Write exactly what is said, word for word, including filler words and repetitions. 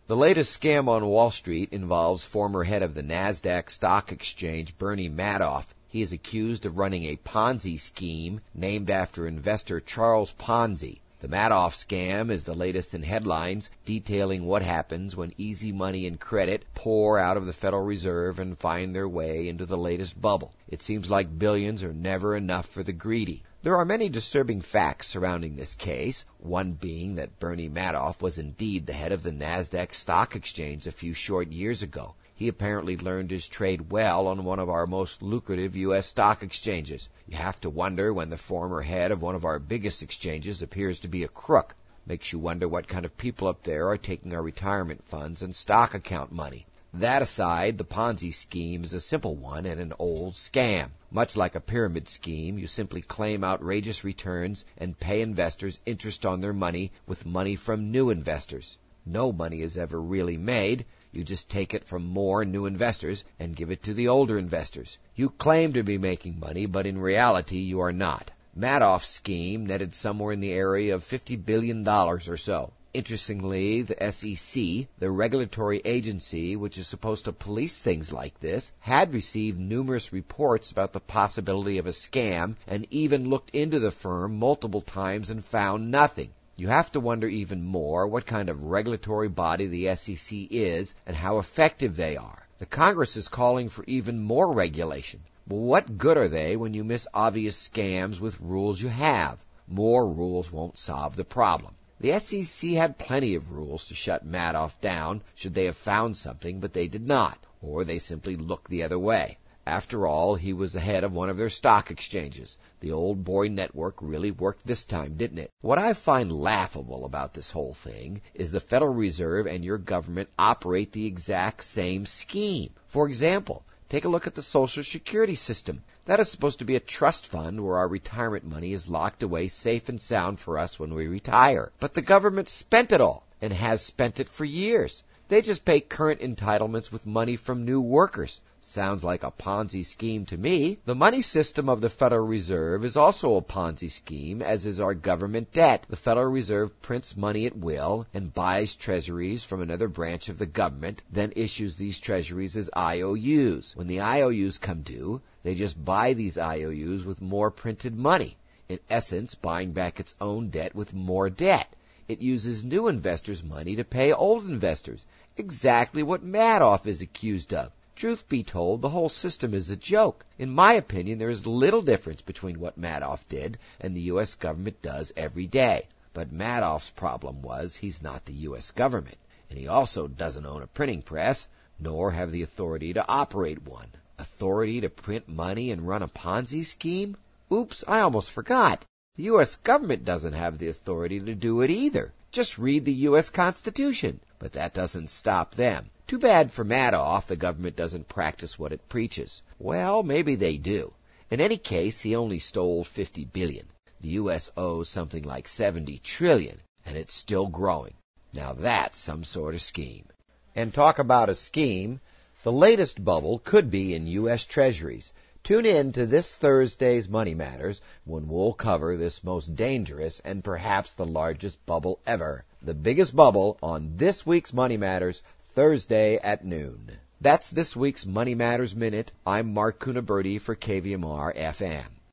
The latest scam on Wall Street involves former head of the NASDAQ stock exchange, Bernie Madoff. He is accused of running a Ponzi scheme named after investor Charles Ponzi. The Madoff scam is the latest in headlines, detailing what happens when easy money and credit pour out of the Federal Reserve and find their way into the latest bubble. It seems like billions are never enough for the greedy. There are many disturbing facts surrounding this case, one being that Bernie Madoff was indeed the head of the NASDAQ stock exchange a few short years ago. He apparently learned his trade well on one of our most lucrative U S stock exchanges. You have to wonder when the former head of one of our biggest exchanges appears to be a crook. Makes you wonder what kind of people up there are taking our retirement funds and stock account money. That aside, the Ponzi scheme is a simple one and an old scam. Much like a pyramid scheme, you simply claim outrageous returns and pay investors interest on their money with money from new investors. No money is ever really made. You just take it from more new investors and give it to the older investors. You claim to be making money, but in reality you are not. Madoff's scheme netted somewhere in the area of fifty billion dollars or so. Interestingly, the S E C, the regulatory agency which is supposed to police things like this, had received numerous reports about the possibility of a scam and even looked into the firm multiple times and found nothing. You have to wonder even more what kind of regulatory body the S E C is and how effective they are. The Congress is calling for even more regulation. Well, what good are they when you miss obvious scams with rules you have? More rules won't solve the problem. The S E C had plenty of rules to shut Madoff down should they have found something, but they did not, or they simply looked the other way. After all, he was the head of one of their stock exchanges. The old boy network really worked this time, didn't it? What I find laughable about this whole thing is the Federal Reserve and your government operate the exact same scheme. For example, take a look at the Social Security system. That is supposed to be a trust fund where our retirement money is locked away safe and sound for us when we retire. But the government spent it all, and has spent it for years. They just pay current entitlements with money from new workers. Sounds like a Ponzi scheme to me. The money system of the Federal Reserve is also a Ponzi scheme, as is our government debt. The Federal Reserve prints money at will and buys treasuries from another branch of the government, then issues these treasuries as I O Us. When the I O Us come due, they just buy these I O Us with more printed money, in essence buying back its own debt with more debt. It uses new investors' money to pay old investors, exactly what Madoff is accused of. Truth be told, the whole system is a joke. In my opinion, there is little difference between what Madoff did and the U S government does every day. But Madoff's problem was he's not the U S government, and he also doesn't own a printing press, nor have the authority to operate one. Authority to print money and run a Ponzi scheme? Oops, I almost forgot. The U S government doesn't have the authority to do it either. Just read the U S Constitution. But that doesn't stop them. Too bad for Madoff the government doesn't practice what it preaches. Well, maybe they do. In any case, he only stole fifty billion dollars. The U S owes something like seventy trillion dollars, and it's still growing. Now that's some sort of scheme. And talk about a scheme, the latest bubble could be in U S Treasuries. Tune in to this Thursday's Money Matters when we'll cover this most dangerous and perhaps the largest bubble ever. The biggest bubble on this week's Money Matters, Thursday at noon. That's this week's Money Matters Minute. I'm Mark Cunaberti for K V M R F M.